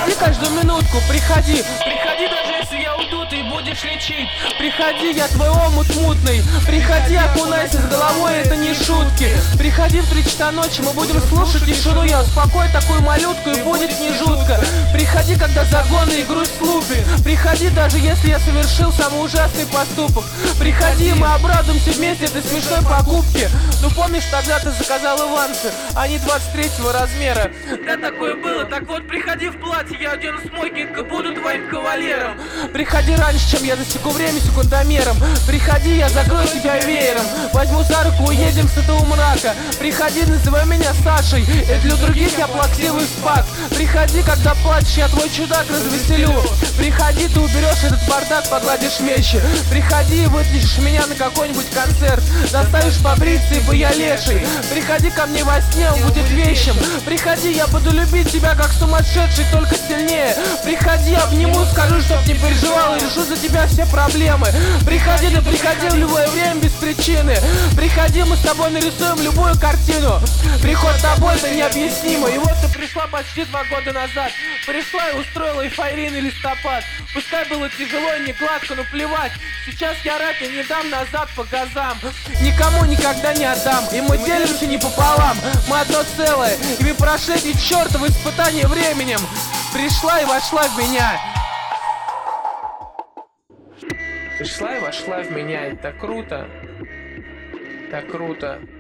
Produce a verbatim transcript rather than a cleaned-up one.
Приходи каждую минутку, приходи. Приходи даже если я уйду, ты будешь лечить. Приходи, я твой омут мутный. Приходи, окунайся с головой, это не шутки. Приходи в три часа ночи, мы будем слушать тишину. Я успокою такую малютку и будет не жутко. Приходи, когда загоны и грусть лупит. Приходи, даже если я совершил самый ужасный поступок. Приходи, мы обрадуемся вместе этой смешной покупки. Ну помнишь, тогда ты заказал авансы, они двадцать третьего размера. Да, такое было. Так вот, приходи в платье, я одену смокинг и буду твоим кавалером. Приходи раньше, чем я засеку время секундомером. Приходи, я закрою тебя веером. Возьму за руку, уедем с этого мрака. Приходи, называй меня Сашей, и для других я плаксивый спак. Приходи, когда плачешь, я твой чудак развеселю. Приходи, ты уберешь этот бардак, погладишь вещи. Приходи и вытащишь меня на какой-нибудь концерт. Заставишь побриться, ибо я леший. Приходи ко мне во сне, он будет вещим. Приходи, я буду любить тебя как сумасшедший, только сильнее. Приходи, обниму, скажу, чтоб не переживал, и решу за тебя все проблемы. Приходи, да приходи в любое время без причины. Приходи, мы с тобой нарисуем любую картину. Приход тобой это необъяснимо. И вот ты пришла почти два года назад. Пришла и устроила эйфорийный листопад. Пускай было тяжело и не гладко, но плевать. Сейчас я рад и не дам назад по газам. Никому никогда не отдам. И мы делимся не пополам. Мы одно целое. И мы прошли эти чертовы испытания временем. Пришла и вошла в меня. Пришла и вошла в меня. Это так круто. Так круто.